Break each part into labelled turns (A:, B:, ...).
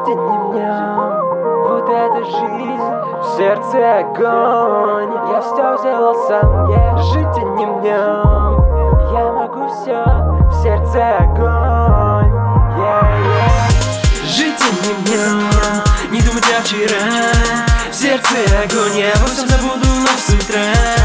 A: одним днем. Вот эта жизнь, в сердце огонь. Я все сделал сам, жить одним днем. Я могу все, в сердце огонь. Жить одним днем, не думать о вчера. В сердце огонь, я обо всем забуду вновь с утра.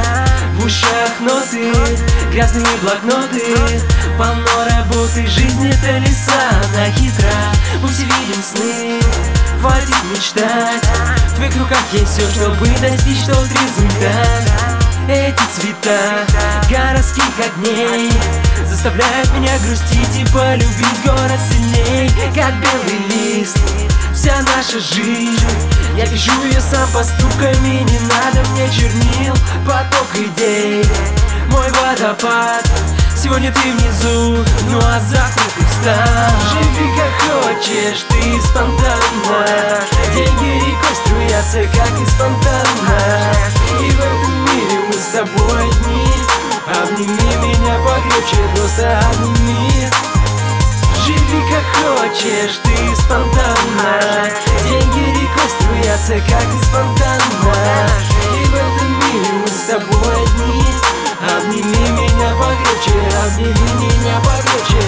A: В ушах ноты, грязные блокноты, полно работы, жизнь это леса, она хитра. Пусть видим сны, хватит мечтать. В твоих руках есть все, чтобы достичь тот результат. Эти цвета городских огней заставляют меня грустить и полюбить город сильней, как белый лист. Вся наша жизнь, я вижу ее сам поступками. Не надо мне чернил, поток идей, мой водопад. Сегодня ты внизу, ну а завтра ты встал. Живи как хочешь, ты спонтанно. Деньги рекой струятся, как из фонтана. И в этом мире мы с тобой одни. Обними меня покрепче, просто обними. Живи как хочешь, ты спонтанно. Деньги рекой струятся, как из фонтана. И в этом мире мы с тобой одни. Обними меня покрепче, обними меня покрепче.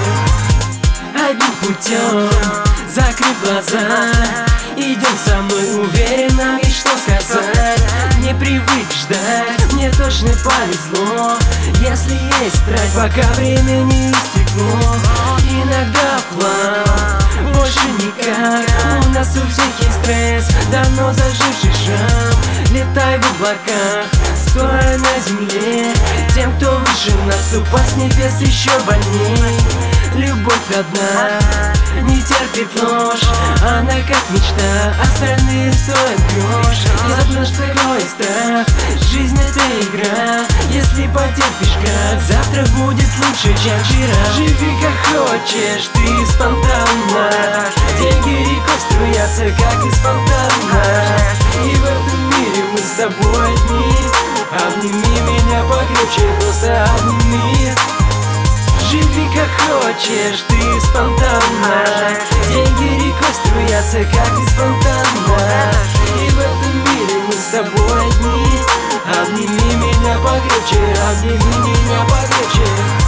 A: Одним путем, закрыв глаза, идем со мной уверенно, ведь что сказать. Не привык ждать, мне точно повезло. Если есть страсть, пока время не истекло. Иногда план, больше никак. У нас у всех есть стресс, давно заживший шрам. Летай в облаках, стоя на земле. Тем, кто выше нас, упасть с небес еще больней. Любовь одна, не терпит ложь. Она как мечта, остальные стоят грош. Не забудешь такой страх, жизнь это игра. Если потерпишь крах, завтра будет лучше, чем вчера. Живи как хочешь, ты спонтанно. Деньги рекой струятся, как из фонтана. И в этом мире мы с тобой одни. Обними меня покрепче, просто обними. Живи как хочешь, ты спонтанно. Деньги рекой струятся, как из фонтана. И в этом мире мы с тобой одни. Обними меня покрепче, обними меня покрепче.